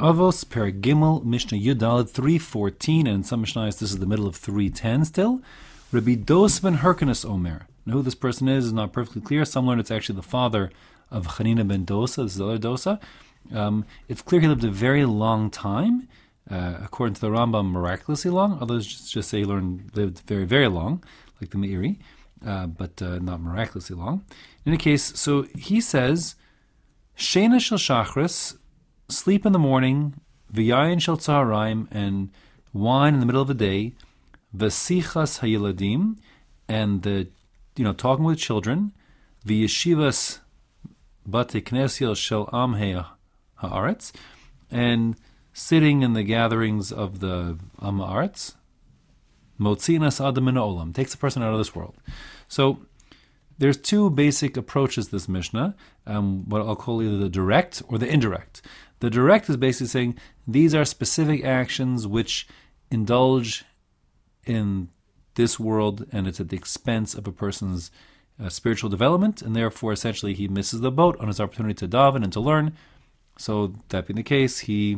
Avos, Perigimel, Mishnah Yudalad 3:14, and in some Mishnahs this is the middle of 3:10 still. Rabbi Dos ben Hyrcanus Omer. Now who this person is not perfectly clear. Some learn it's actually the father of Chanina ben Dosa. This is the other Dosa. It's clear he lived a very long time. According to the Rambam, miraculously long. Others just say he lived very, very long, like the Meiri, but not miraculously long. In any case, so he says, Shena shel Shachris, sleep in the morning, v'yayin shel tzaharaim, and wine in the middle of the day, v'sichas hayeladim, and the talking with children, v'yeshivas bate knesiyel shel am ha'aretz, and sitting in the gatherings of the am ha'aretz, motzinas adam min ha'olam, takes a person out of this world. So there's two basic approaches to this Mishnah, what I'll call either the direct or the indirect. The direct is basically saying these are specific actions which indulge in this world, and it's at the expense of a person's spiritual development, and therefore essentially he misses the boat on his opportunity to daven and to learn. So that being the case, he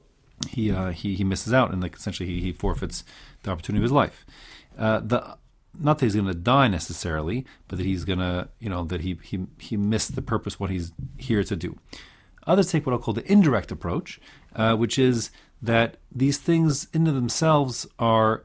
misses out, and essentially he forfeits the opportunity of his life. Not that he's going to die necessarily, but that he's going to, that he missed the purpose, what he's here to do. Others take what I'll call the indirect approach, which is that these things in themselves are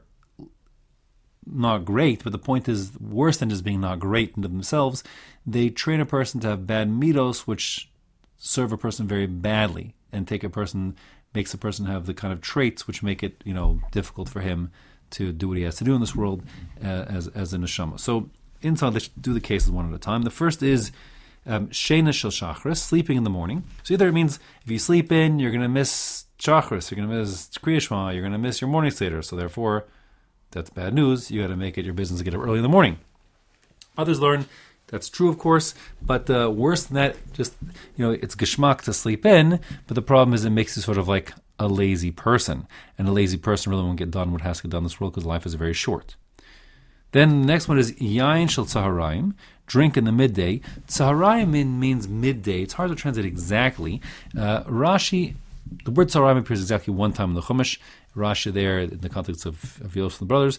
not great, but the point is worse than just being not great in themselves. They train a person to have bad midos, which serve a person very badly, and makes a person have the kind of traits which make it, difficult for him to do what he has to do in this world as a neshama. So inside, let's do the cases one at a time. The first is Shena shel Shachris, sleeping in the morning. So either it means if you sleep in, you're going to miss Shachris, you're going to miss Kriya Shema, you're going to miss your morning Seder. So therefore, that's bad news. You got to make it your business to get up early in the morning. Others learn that's true, of course, but worse than that, just, it's geschmack to sleep in, but the problem is it makes you sort of like a lazy person. And a lazy person really won't get done what has to get done in this world because life is very short. Then the next one is Yain shel Tzaharaim, drink in the midday. Tzaharaim means midday. It's hard to translate exactly. Rashi, the word Tzaharaim appears exactly one time in the Chumash. Rashi there, in the context of Yosef and the brothers,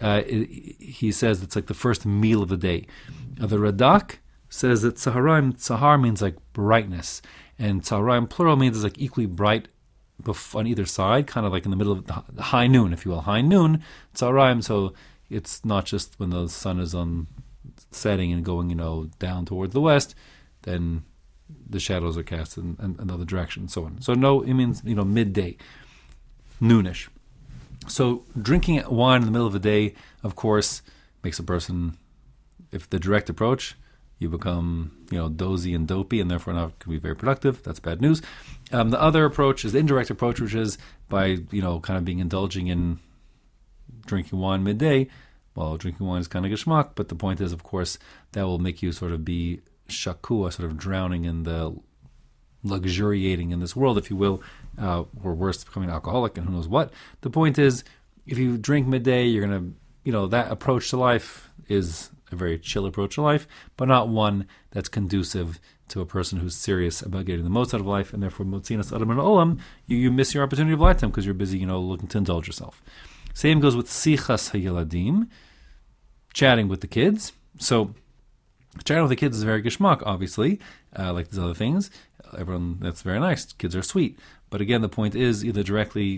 he says it's like the first meal of the day. The Radak says that Tzahar means like brightness, and Tzaharaim plural means it's like equally bright on either side, kind of like in the middle of the high noon, if you will. High noon, Tzaharaim, so it's not just when the sun is on setting and going, down towards the west, then the shadows are cast in another direction, and so on. So no, it means, midday, noonish. So drinking wine in the middle of the day, of course, makes a person, if the direct approach, you become, dozy and dopey, and therefore not going to be very productive. That's bad news. The other approach is the indirect approach, which is by, kind of indulging in drinking wine midday. Well, drinking wine is kind of geschmack, but the point is, of course, that will make you sort of be shakua, sort of drowning in the luxuriating in this world, if you will, or worse, becoming an alcoholic and who knows what. The point is, if you drink midday, you're going to, that approach to life is a very chill approach to life, but not one that's conducive to a person who's serious about getting the most out of life, and therefore, motzinas adam min ha'olam, you miss your opportunity of lifetime because you're busy, looking to indulge yourself. Same goes with sichas hayeladim, chatting with the kids. So, chatting with the kids is very geschmack, obviously, like these other things. Everyone, that's very nice. Kids are sweet. But again, the point is either directly,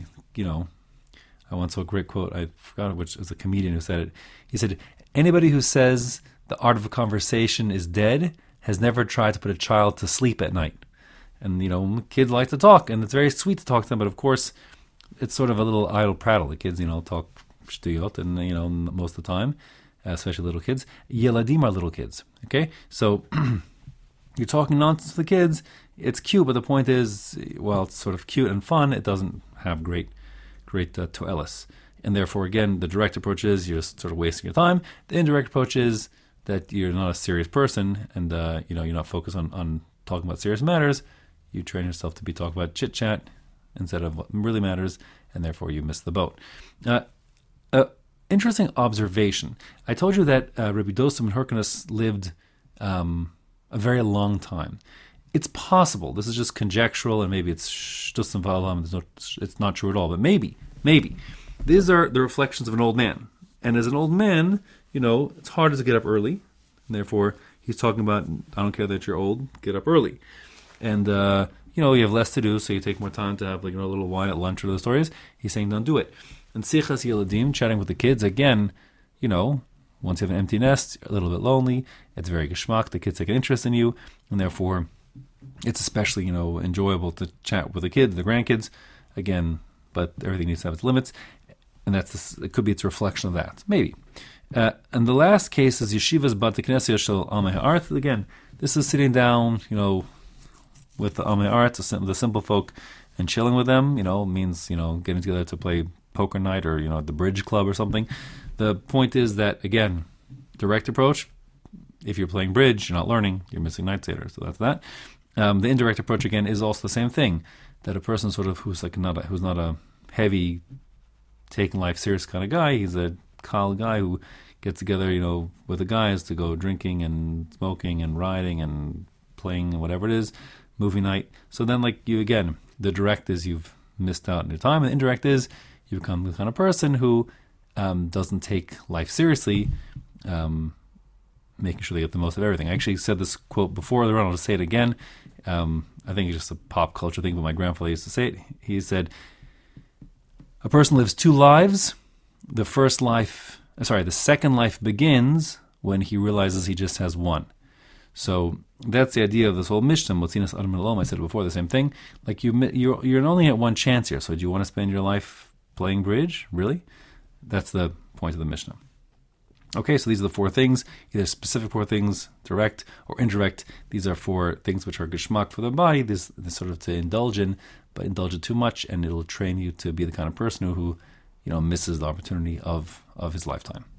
I once saw a great quote, I forgot which, it was a comedian who said it. He said, anybody who says the art of a conversation is dead has never tried to put a child to sleep at night. And, kids like to talk, and it's very sweet to talk to them, but of course, it's sort of a little idle prattle. The kids, talk shtuyot, and, most of the time, especially little kids. Yeladim are little kids, okay? So, you're talking nonsense to the kids, it's cute, but the point is, while it's sort of cute and fun, it doesn't have great toelis. And therefore, again, the direct approach is you're just sort of wasting your time. The indirect approach is that you're not a serious person, and you're not focused on talking about serious matters. You train yourself to be talking about chit-chat instead of what really matters, and therefore you miss the boat. Interesting observation. I told you that Rabbi Dosa ben Hyrcanus lived a very long time. It's possible. This is just conjectural, and maybe it's shtusim v'alam. It's not true at all, but maybe. These are the reflections of an old man. And as an old man, it's harder to get up early. And therefore, he's talking about, I don't care that you're old, get up early. And, you have less to do, so you take more time to have a little wine at lunch or those stories. He's saying don't do it. And sichas yeladim, chatting with the kids, again, once you have an empty nest, you're a little bit lonely, it's very geschmack, the kids take an interest in you, and therefore it's especially, enjoyable to chat with the kids, the grandkids, again, but everything needs to have its limits, and it could be its reflection of that, maybe. And the last case is Yeshivas Bate Knesset Shel Amei Ha'aretz. Again, this is sitting down, with the Amei Ha'aretz, the simple folk, and chilling with them, means, getting together to play poker night or, the bridge club or something. The point is that, again, direct approach, if you're playing bridge, you're not learning, you're missing night Seder, so that's that. The indirect approach, again, is also the same thing, that a person sort of who's not a heavy, taking life serious kind of guy, he's a kal guy who gets together, with the guys to go drinking and smoking and riding and playing and whatever it is, movie night. So then, again, the direct is you've missed out on your time, and the indirect is you become the kind of person who doesn't take life seriously, making sure they get the most of everything. I actually said this quote before, I'll just say it again. I think it's just a pop culture thing, but my grandfather used to say it. He said, a person lives two lives. The second life begins when he realizes he just has one. So that's the idea of this whole Mishnah, Motzinas Adam Elom. I said it before, the same thing. You're only at one chance here. So do you want to spend your life playing bridge? Really? That's the point of the Mishnah. Okay, so these are the four things, either specific four things, direct or indirect. These are four things which are geschmack for the body. This sort of to indulge in, but indulge it too much, and it'll train you to be the kind of person who misses the opportunity of his lifetime.